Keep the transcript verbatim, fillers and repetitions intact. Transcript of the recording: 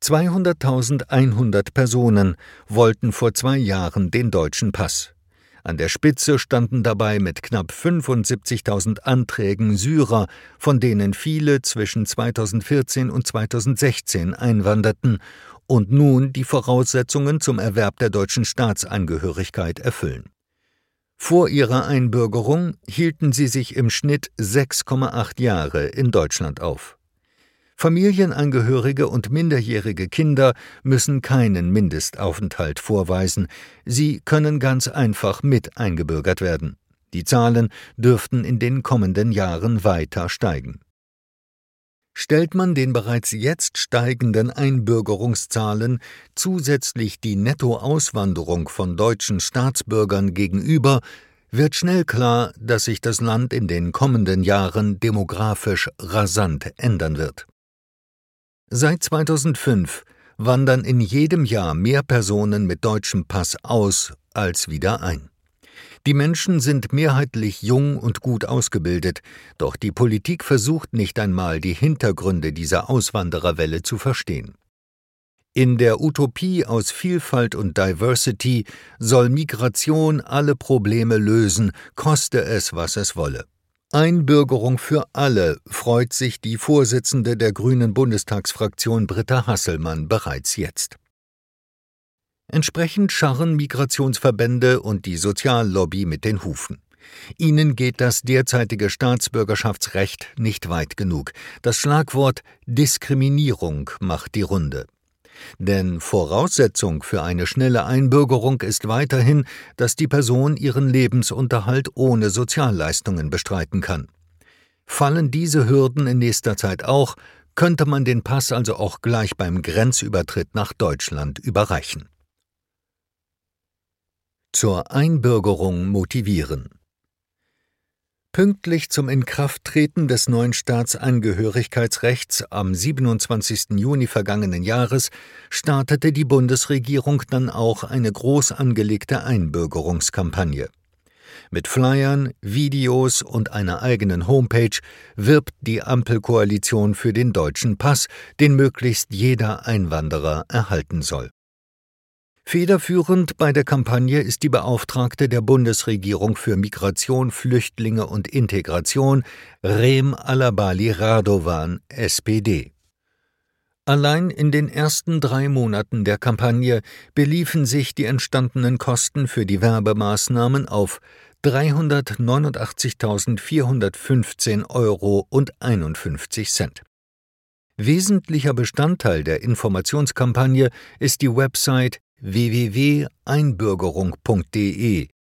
zweihunderttausendeinhundert Personen wollten vor zwei Jahren den deutschen Pass. An der Spitze standen dabei mit knapp fünfundsiebzigtausend Anträgen Syrer, von denen viele zwischen zweitausendvierzehn und zweitausendsechzehn einwanderten und nun die Voraussetzungen zum Erwerb der deutschen Staatsangehörigkeit erfüllen. Vor ihrer Einbürgerung hielten sie sich im Schnitt sechs Komma acht Jahre in Deutschland auf. Familienangehörige und minderjährige Kinder müssen keinen Mindestaufenthalt vorweisen, sie können ganz einfach mit eingebürgert werden. Die Zahlen dürften in den kommenden Jahren weiter steigen. Stellt man den bereits jetzt steigenden Einbürgerungszahlen zusätzlich die Nettoauswanderung von deutschen Staatsbürgern gegenüber, wird schnell klar, dass sich das Land in den kommenden Jahren demografisch rasant ändern wird. Seit zweitausendfünf wandern in jedem Jahr mehr Personen mit deutschem Pass aus als wieder ein. Die Menschen sind mehrheitlich jung und gut ausgebildet, doch die Politik versucht nicht einmal, die Hintergründe dieser Auswandererwelle zu verstehen. In der Utopie aus Vielfalt und Diversity soll Migration alle Probleme lösen, koste es, was es wolle. Einbürgerung für alle freut sich die Vorsitzende der Grünen Bundestagsfraktion Britta Hasselmann bereits jetzt. Entsprechend scharren Migrationsverbände und die Soziallobby mit den Hufen. Ihnen geht das derzeitige Staatsbürgerschaftsrecht nicht weit genug. Das Schlagwort Diskriminierung macht die Runde. Denn Voraussetzung für eine schnelle Einbürgerung ist weiterhin, dass die Person ihren Lebensunterhalt ohne Sozialleistungen bestreiten kann. Fallen diese Hürden in nächster Zeit auch, könnte man den Pass also auch gleich beim Grenzübertritt nach Deutschland überreichen. Zur Einbürgerung motivieren. Pünktlich zum Inkrafttreten des neuen Staatsangehörigkeitsrechts am siebenundzwanzigsten Juni vergangenen Jahres startete die Bundesregierung dann auch eine groß angelegte Einbürgerungskampagne. Mit Flyern, Videos und einer eigenen Homepage wirbt die Ampelkoalition für den deutschen Pass, den möglichst jeder Einwanderer erhalten soll. Federführend bei der Kampagne ist die Beauftragte der Bundesregierung für Migration, Flüchtlinge und Integration, Reem Alabali Radovan, S P D. Allein in den ersten drei Monaten der Kampagne beliefen sich die entstandenen Kosten für die Werbemaßnahmen auf dreihundertneunundachtzigtausendvierhundertfünfzehn Euro und einundfünfzig Cent. Wesentlicher Bestandteil der Informationskampagne ist die Website w w w punkt einbürgerung punkt de,